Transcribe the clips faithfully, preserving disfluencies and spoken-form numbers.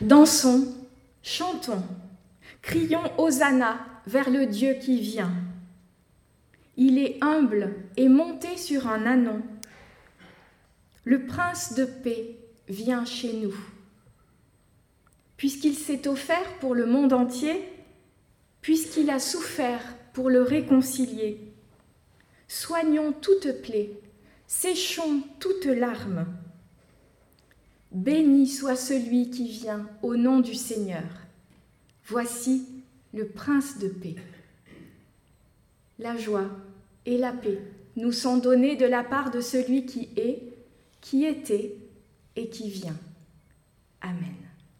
Dansons, chantons, crions Hosanna vers le Dieu qui vient. Il est humble et monté sur un ânon. Le prince de paix vient chez nous. Puisqu'il s'est offert pour le monde entier, puisqu'il a souffert pour le réconcilier, soignons toute plaie, séchons toute larme. Béni soit celui qui vient au nom du Seigneur. Voici le prince de paix. La joie et la paix nous sont données de la part de celui qui est, qui était et qui vient. Amen.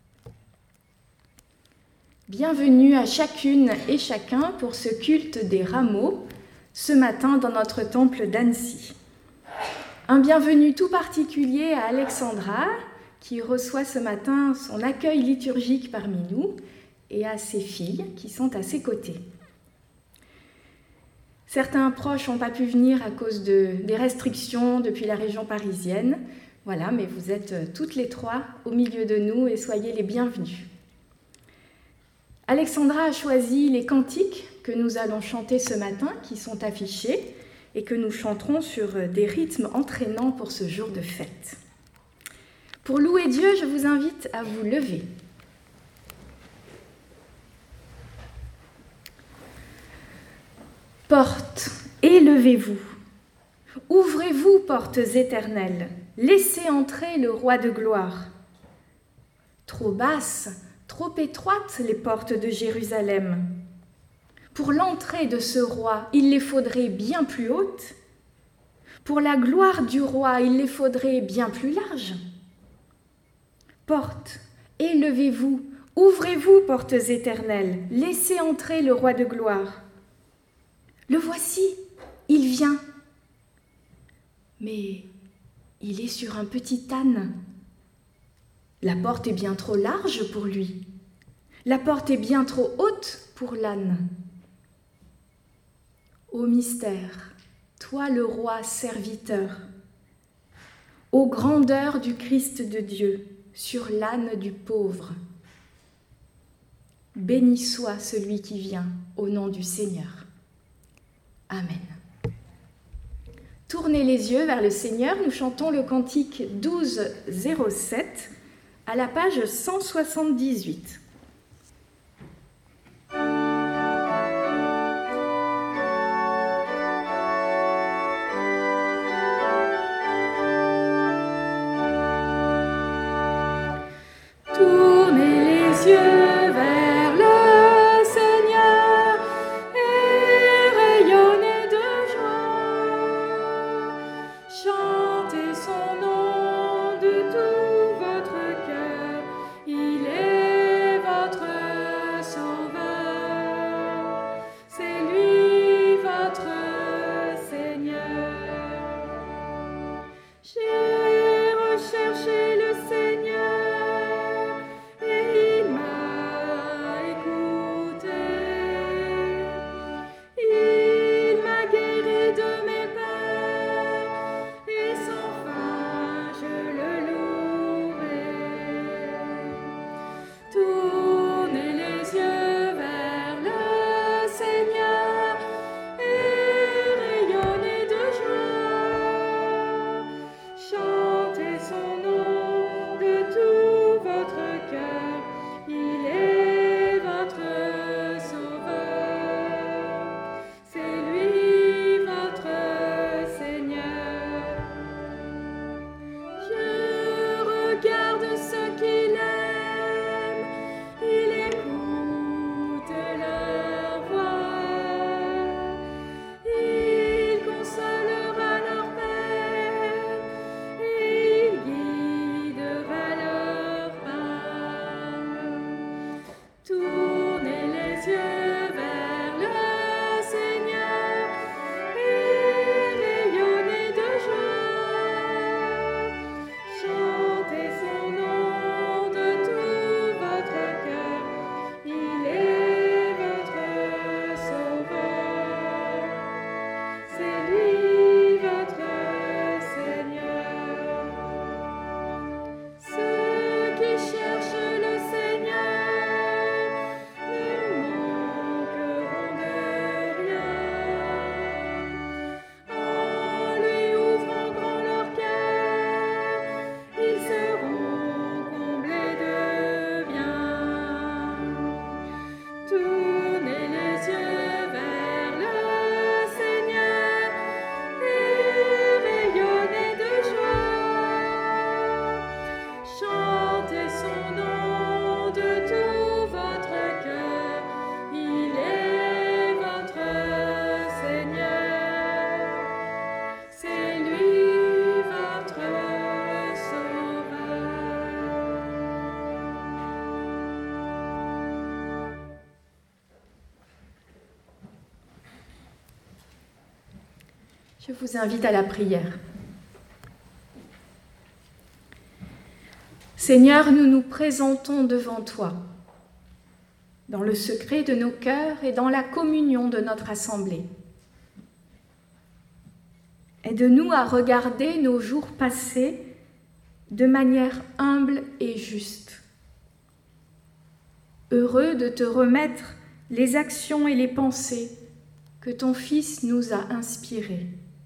Bienvenue à chacune et chacun pour ce culte des rameaux, ce matin dans notre temple d'Annecy. Un bienvenue tout particulier à Alexandra, qui reçoit ce matin son accueil liturgique parmi nous, et à ses filles qui sont à ses côtés. Certains proches n'ont pas pu venir à cause de, des restrictions depuis la région parisienne. Voilà, mais vous êtes toutes les trois au milieu de nous et soyez les bienvenus. Alexandra a choisi les cantiques que nous allons chanter ce matin, qui sont affichés et que nous chanterons sur des rythmes entraînants pour ce jour de fête. Pour louer Dieu, je vous invite à vous lever. Portes, élevez-vous. Ouvrez-vous, portes éternelles. Laissez entrer le roi de gloire. Trop basses, trop étroites les portes de Jérusalem. Pour l'entrée de ce roi, il les faudrait bien plus hautes. Pour la gloire du roi, il les faudrait bien plus larges. Portes, élevez-vous, ouvrez-vous, portes éternelles, laissez entrer le roi de gloire. Le voici, il vient. Mais il est sur un petit âne. La porte est bien trop large pour lui. La porte est bien trop haute pour l'âne. Ô mystère, toi le roi serviteur, ô grandeur du Christ de Dieu, sur l'âne du pauvre. Béni soit celui qui vient au nom du Seigneur. Amen. Tournez les yeux vers le Seigneur, nous chantons le cantique douze zéro sept à la page cent soixante-dix-huit. Ceux qui cherchent le Seigneur Je vous invite à la prière. Seigneur, nous nous présentons devant toi, dans le secret de nos cœurs et dans la communion de notre assemblée. Aide-nous à regarder nos jours passés de manière humble et juste. Heureux de te remettre les actions et les pensées que ton Fils nous a inspirées.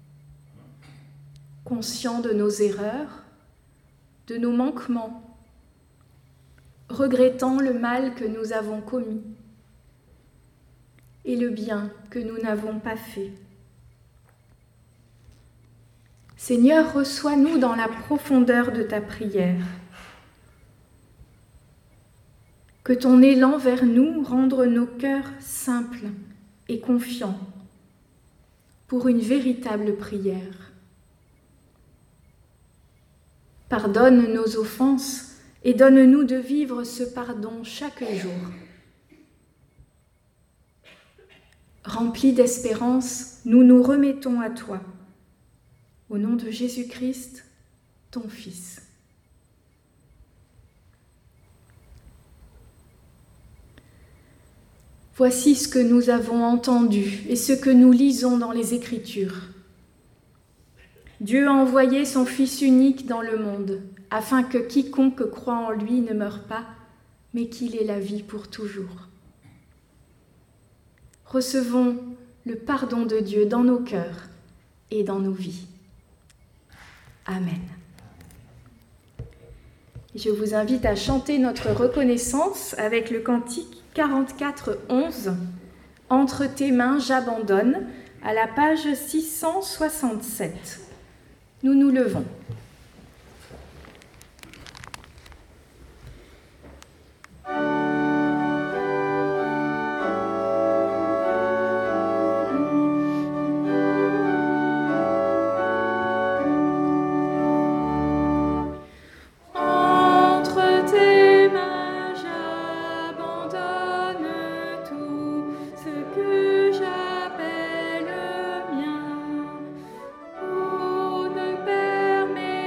Conscient de nos erreurs, de nos manquements, regrettant le mal que nous avons commis et le bien que nous n'avons pas fait. Seigneur, reçois-nous dans la profondeur de ta prière. Que ton élan vers nous rende nos cœurs simples et confiants pour une véritable prière. Pardonne nos offenses et donne-nous de vivre ce pardon chaque jour. Remplis d'espérance, nous nous remettons à toi. Au nom de Jésus-Christ, ton Fils. Voici ce que nous avons entendu et ce que nous lisons dans les Écritures. Dieu a envoyé son Fils unique dans le monde, afin que quiconque croit en lui ne meure pas, mais qu'il ait la vie pour toujours. Recevons le pardon de Dieu dans nos cœurs et dans nos vies. Amen. Je vous invite à chanter notre reconnaissance avec le cantique quarante-quatre onze, « Entre tes mains j'abandonne » à la page six cent soixante-sept. Nous nous levons. Permets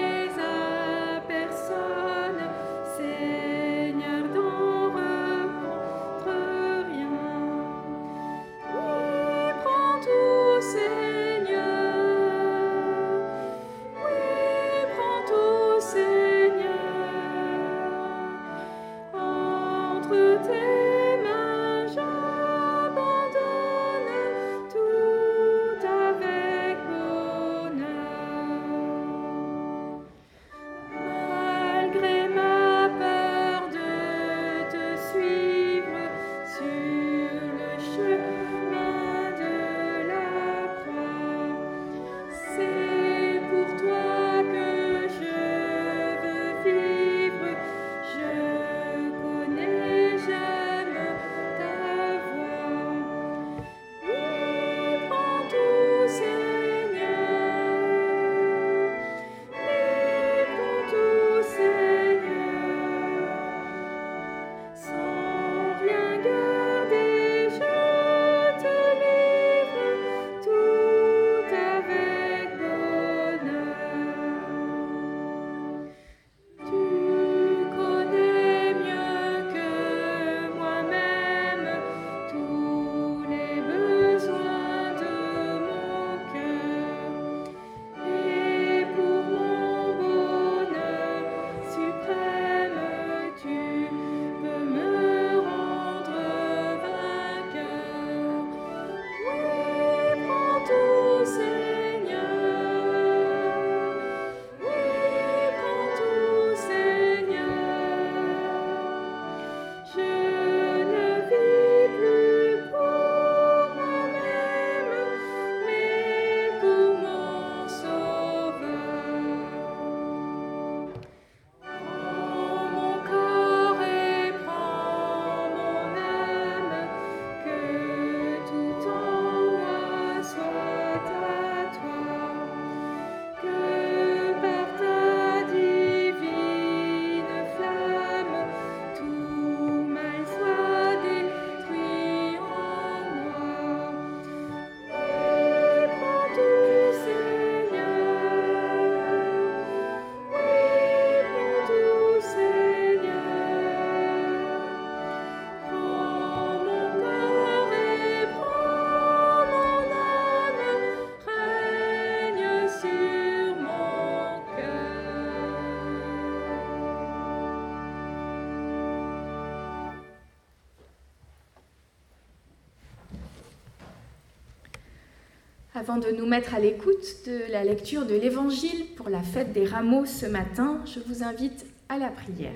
Avant de nous mettre à l'écoute de la lecture de l'Évangile pour la fête des rameaux ce matin, je vous invite à la prière.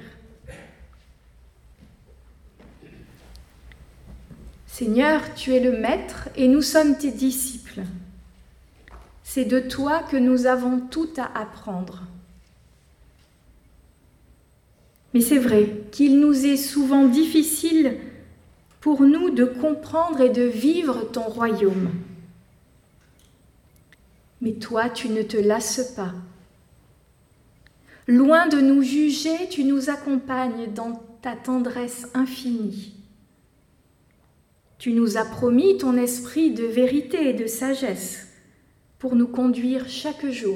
Seigneur, tu es le Maître et nous sommes tes disciples. C'est de toi que nous avons tout à apprendre. Mais c'est vrai qu'il nous est souvent difficile pour nous de comprendre et de vivre ton royaume. Mais toi, tu ne te lasses pas. Loin de nous juger, tu nous accompagnes dans ta tendresse infinie. Tu nous as promis ton esprit de vérité et de sagesse pour nous conduire chaque jour.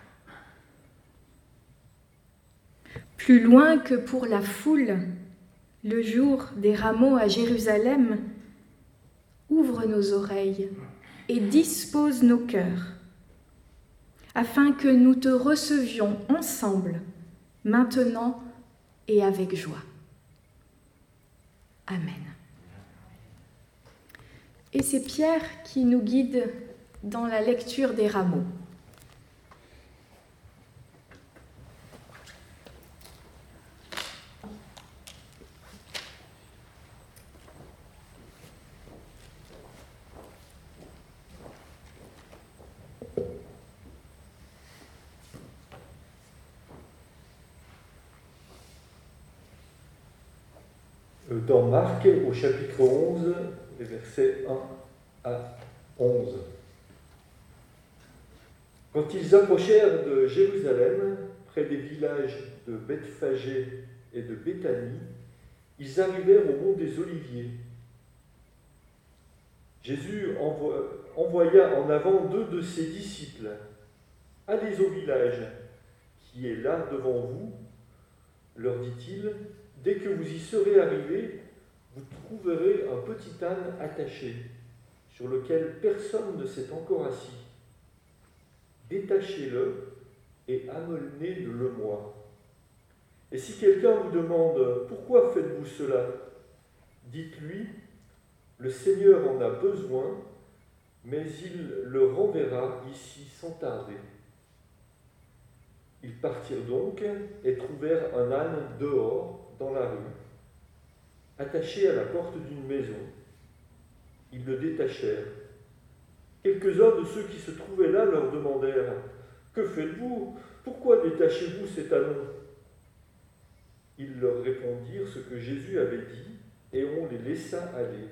Plus loin que pour la foule, le jour des rameaux à Jérusalem, ouvre nos oreilles et dispose nos cœurs, afin que nous te recevions ensemble, maintenant et avec joie. Amen. Et c'est Pierre qui nous guide dans la lecture des rameaux. Dans Marc, au chapitre onze, les versets un à onze. Quand ils approchèrent de Jérusalem, près des villages de Bethphagée et de Béthanie, ils arrivèrent au mont des Oliviers. Jésus envoya en avant deux de ses disciples. « Allez au village qui est là devant vous, leur dit-il. Dès que vous y serez arrivés, vous trouverez un petit âne attaché, sur lequel personne ne s'est encore assis. Détachez-le et amenez-le moi. Et si quelqu'un vous demande « Pourquoi faites-vous cela ?» dites-lui « Le Seigneur en a besoin, mais il le renverra ici sans tarder. » Ils partirent donc et trouvèrent un âne dehors, dans la rue, attaché à la porte d'une maison. Ils le détachèrent. Quelques-uns de ceux qui se trouvaient là leur demandèrent « Que faites-vous ? Pourquoi détachez-vous cet ânon ?» Ils leur répondirent ce que Jésus avait dit, et on les laissa aller.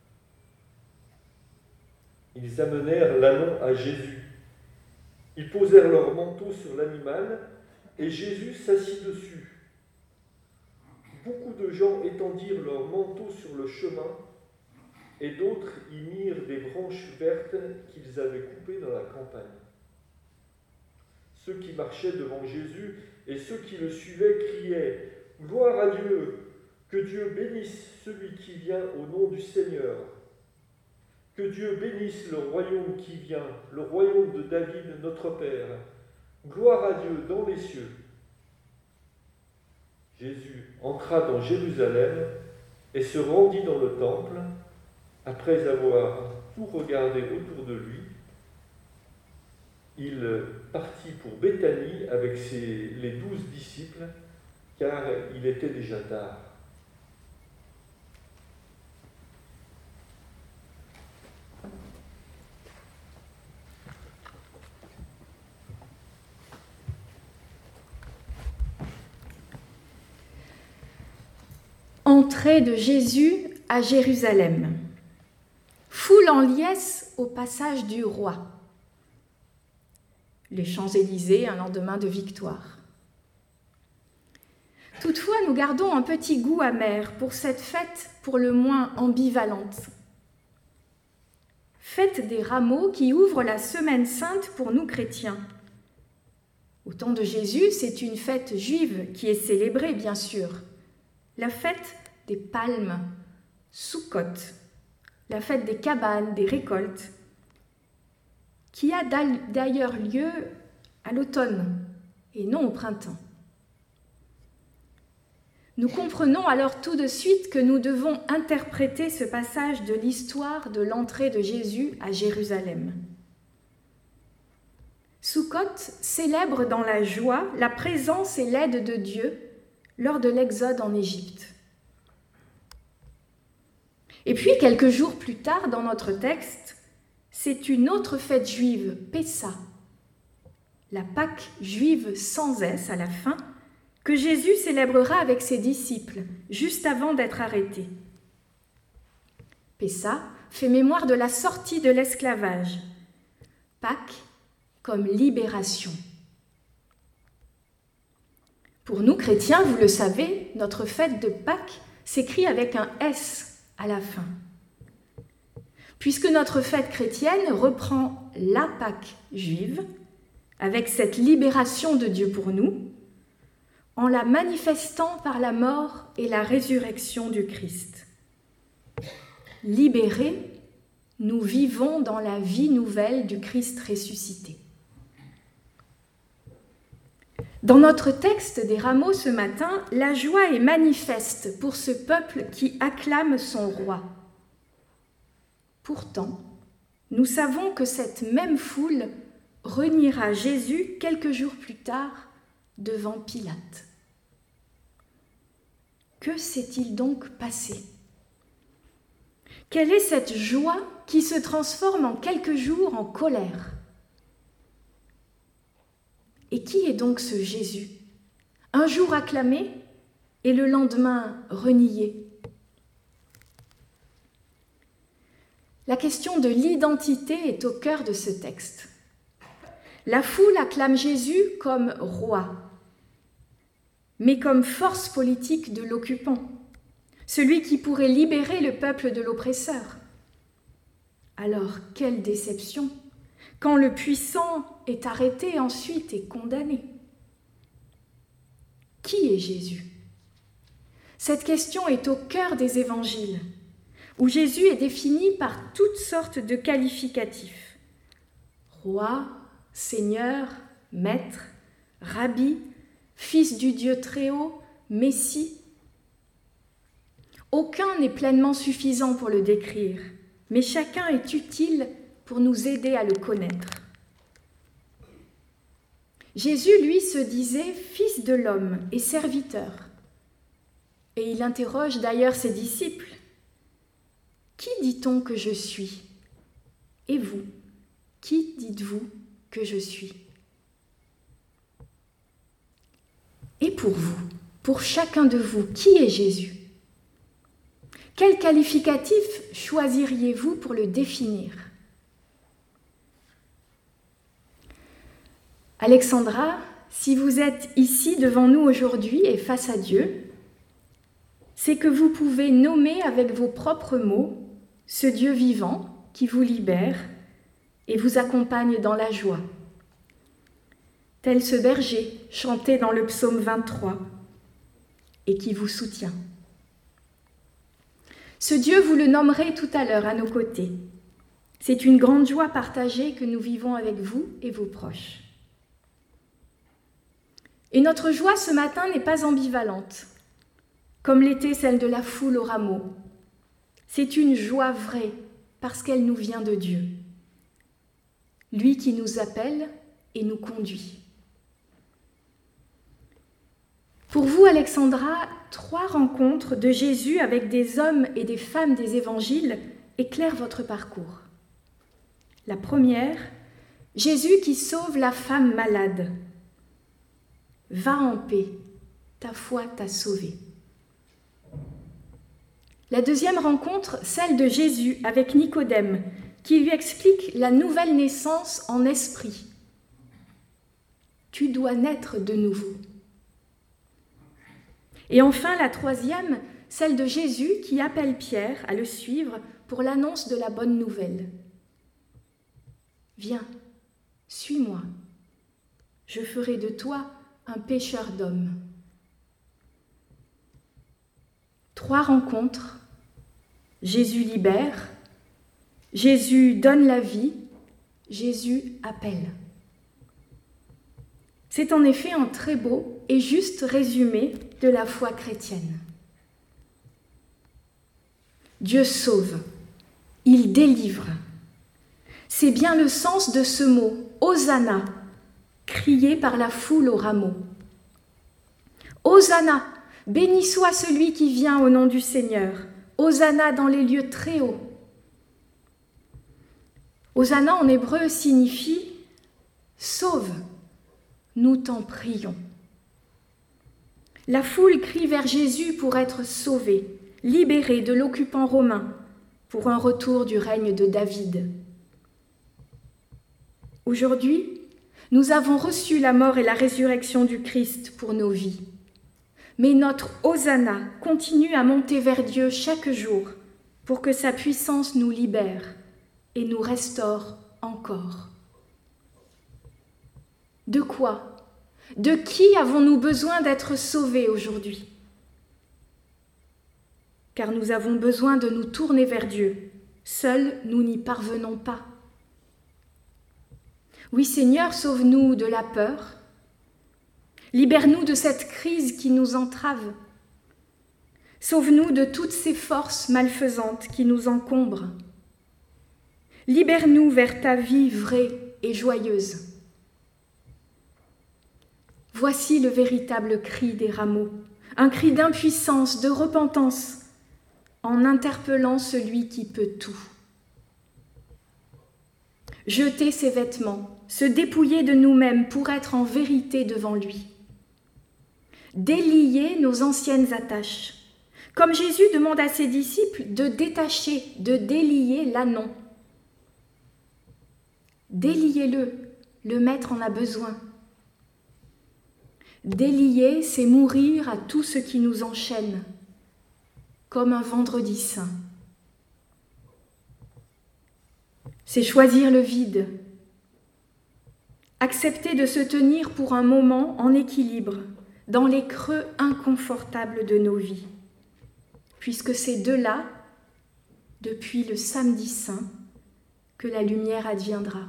Ils amenèrent l'ânon à Jésus. Ils posèrent leur manteau sur l'animal, et Jésus s'assit dessus. Beaucoup de gens étendirent leurs manteaux sur le chemin, et d'autres y mirent des branches vertes qu'ils avaient coupées dans la campagne. Ceux qui marchaient devant Jésus et ceux qui le suivaient criaient « Gloire à Dieu! Que Dieu bénisse celui qui vient au nom du Seigneur! Que Dieu bénisse le royaume qui vient, le royaume de David, notre Père! Gloire à Dieu dans les cieux! » Jésus entra dans Jérusalem et se rendit dans le temple. Après avoir tout regardé autour de lui, il partit pour Béthanie avec ses, les douze disciples, car il était déjà tard. Entrée de Jésus à Jérusalem. Foule en liesse au passage du roi. Les Champs-Élysées, un lendemain de victoire. Toutefois, nous gardons un petit goût amer pour cette fête pour le moins ambivalente. Fête des rameaux qui ouvre la semaine sainte pour nous chrétiens. Au temps de Jésus, c'est une fête juive qui est célébrée, bien sûr. La fête des palmes, Soukhot, la fête des cabanes, des récoltes, qui a d'ailleurs lieu à l'automne et non au printemps. Nous comprenons alors tout de suite que nous devons interpréter ce passage de l'histoire de l'entrée de Jésus à Jérusalem. Soukhot célèbre dans la joie la présence et l'aide de Dieu lors de l'exode en Égypte. Et puis, quelques jours plus tard, dans notre texte, c'est une autre fête juive, Pessa, la Pâque juive sans S à la fin, que Jésus célébrera avec ses disciples, juste avant d'être arrêté. Pessa fait mémoire de la sortie de l'esclavage. Pâques comme libération. Pour nous, chrétiens, vous le savez, notre fête de Pâques s'écrit avec un S à la fin. Puisque notre fête chrétienne reprend la Pâque juive, avec cette libération de Dieu pour nous, en la manifestant par la mort et la résurrection du Christ. Libérés, nous vivons dans la vie nouvelle du Christ ressuscité. Dans notre texte des Rameaux ce matin, la joie est manifeste pour ce peuple qui acclame son roi. Pourtant, nous savons que cette même foule reniera Jésus quelques jours plus tard devant Pilate. Que s'est-il donc passé ? Quelle est cette joie qui se transforme en quelques jours en colère ? Et qui est donc ce Jésus ? Un jour acclamé et le lendemain renié. La question de l'identité est au cœur de ce texte. La foule acclame Jésus comme roi, mais comme force politique de l'occupant, celui qui pourrait libérer le peuple de l'oppresseur. Alors, quelle déception quand le puissant est arrêté ensuite et condamné. Qui est Jésus ? Cette question est au cœur des évangiles, où Jésus est défini par toutes sortes de qualificatifs. Roi, Seigneur, Maître, Rabbi, Fils du Dieu Très-Haut, Messie. Aucun n'est pleinement suffisant pour le décrire, mais chacun est utile pour nous aider à le connaître. Jésus, lui, se disait fils de l'homme et serviteur. Et il interroge d'ailleurs ses disciples. Qui dit-on que je suis ? Et vous, qui dites-vous que je suis ? Et pour vous, pour chacun de vous, qui est Jésus ? Quel qualificatif choisiriez-vous pour le définir ? Alexandra, si vous êtes ici devant nous aujourd'hui et face à Dieu, c'est que vous pouvez nommer avec vos propres mots ce Dieu vivant qui vous libère et vous accompagne dans la joie. Tel ce berger chanté dans le psaume vingt-trois et qui vous soutient. Ce Dieu, vous le nommerez tout à l'heure à nos côtés. C'est une grande joie partagée que nous vivons avec vous et vos proches. Et notre joie ce matin n'est pas ambivalente, comme l'était celle de la foule aux rameaux. C'est une joie vraie, parce qu'elle nous vient de Dieu. Lui qui nous appelle et nous conduit. Pour vous, Alexandra, trois rencontres de Jésus avec des hommes et des femmes des évangiles éclairent votre parcours. La première, Jésus qui sauve la femme malade. Va en paix, ta foi t'a sauvé. La deuxième rencontre, celle de Jésus avec Nicodème, qui lui explique la nouvelle naissance en esprit. Tu dois naître de nouveau. Et enfin, la troisième, celle de Jésus qui appelle Pierre à le suivre pour l'annonce de la bonne nouvelle. Viens, suis-moi, je ferai de toi un pêcheur d'hommes. Trois rencontres. Jésus libère, Jésus donne la vie, Jésus appelle. C'est en effet un très beau et juste résumé de la foi chrétienne. Dieu sauve, il délivre. C'est bien le sens de ce mot, Hosanna, crié par la foule au rameau. Hosanna, béni soit celui qui vient au nom du Seigneur. Hosanna dans les lieux très hauts. Hosanna en hébreu signifie « sauve, nous t'en prions ». La foule crie vers Jésus pour être sauvé, libéré de l'occupant romain, pour un retour du règne de David. Aujourd'hui, nous avons reçu la mort et la résurrection du Christ pour nos vies. Mais notre Hosanna continue à monter vers Dieu chaque jour pour que sa puissance nous libère et nous restaure encore. De quoi ? De qui avons-nous besoin d'être sauvés aujourd'hui ? Car nous avons besoin de nous tourner vers Dieu. Seuls, nous n'y parvenons pas. Oui, Seigneur, sauve-nous de la peur. Libère-nous de cette crise qui nous entrave. Sauve-nous de toutes ces forces malfaisantes qui nous encombrent. Libère-nous vers ta vie vraie et joyeuse. Voici le véritable cri des rameaux, un cri d'impuissance, de repentance, en interpellant celui qui peut tout. Jeter ses vêtements, se dépouiller de nous-mêmes pour être en vérité devant lui. Délier nos anciennes attaches, comme Jésus demande à ses disciples de détacher, de délier l'ânon. Déliez-le, le maître en a besoin. Délier, c'est mourir à tout ce qui nous enchaîne, comme un vendredi saint. C'est choisir le vide, accepter de se tenir pour un moment en équilibre dans les creux inconfortables de nos vies, puisque c'est de là, depuis le samedi saint, que la lumière adviendra.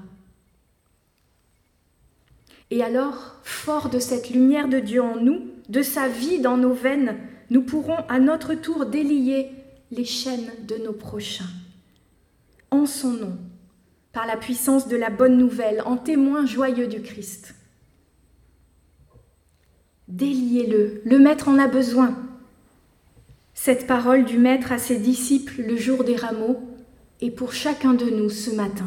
Et alors, forts de cette lumière de Dieu en nous, de sa vie dans nos veines, nous pourrons à notre tour délier les chaînes de nos prochains. En son nom, par la puissance de la bonne nouvelle, en témoin joyeux du Christ. Déliez-le, le Maître en a besoin. Cette parole du Maître à ses disciples le jour des rameaux est pour chacun de nous ce matin.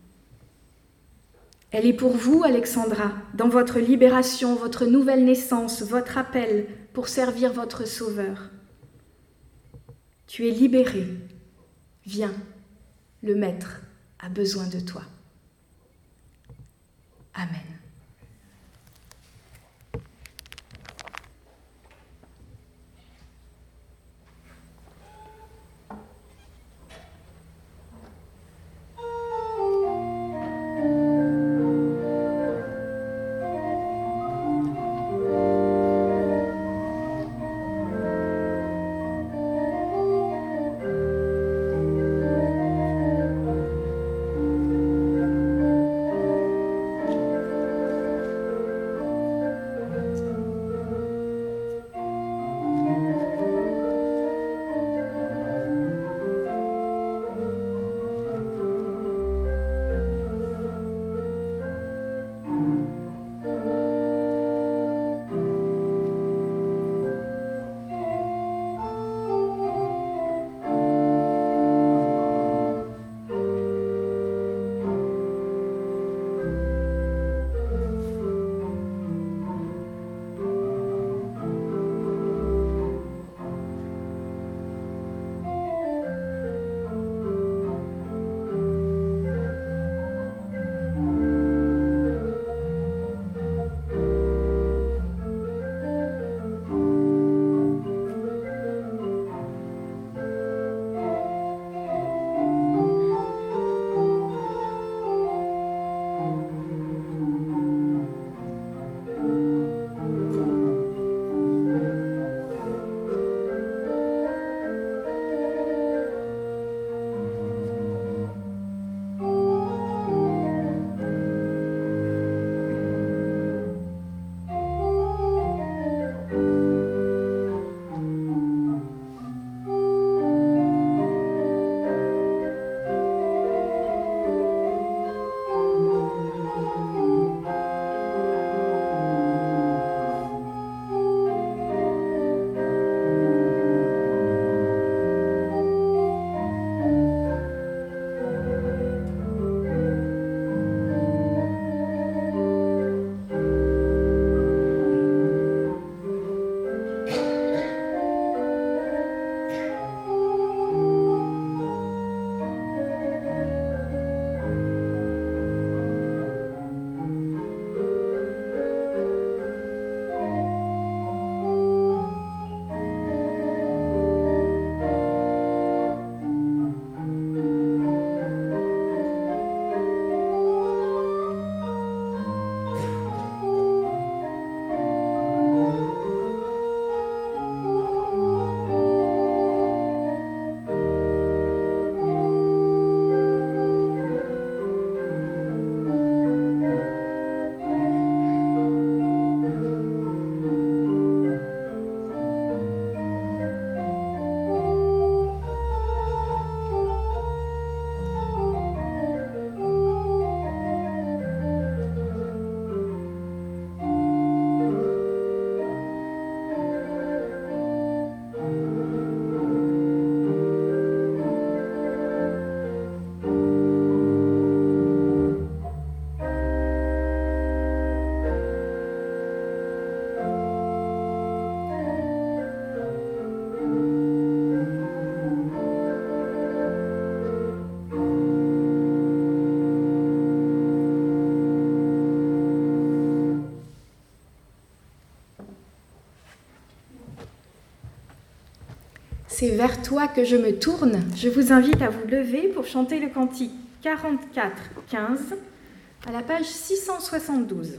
Elle est pour vous, Alexandra, dans votre libération, votre nouvelle naissance, votre appel pour servir votre Sauveur. Tu es libérée. Viens, le Maître a besoin de toi. Amen. C'est vers toi que je me tourne. Je vous invite à vous lever pour chanter le cantique quarante-quatre quinze à la page six cent soixante-douze.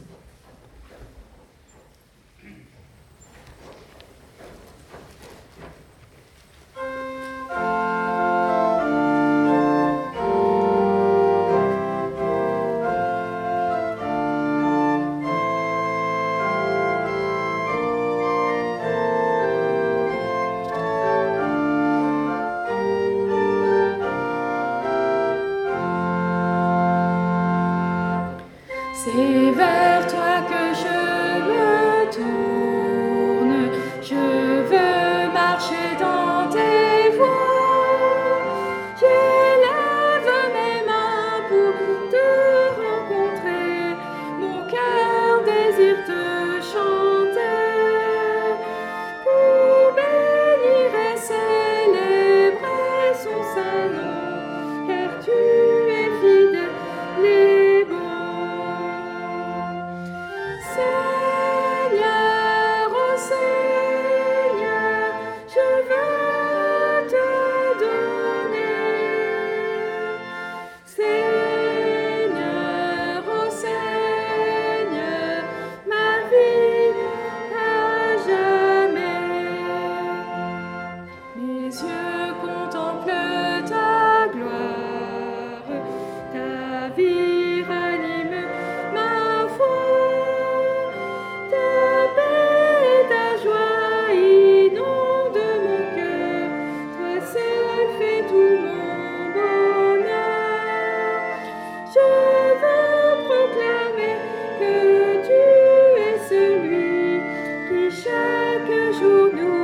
C'est vers toi que je me tourne, je veux marcher dans tes voies, j'élève mes mains pour te rencontrer, mon cœur désire te chanter, pour bénir et célébrer son saint nom, car tu es fidèle et bon. Seigneur, oh Seigneur, je veux te donner. Seigneur, oh Seigneur, ma vie à jamais. Mes yeux contemplent ta gloire, ta vie ranime ma foi. Ta paix et ta joie inondent mon cœur, toi seul fais tout mon bonheur. Je veux proclamer que tu es celui qui chaque jour nous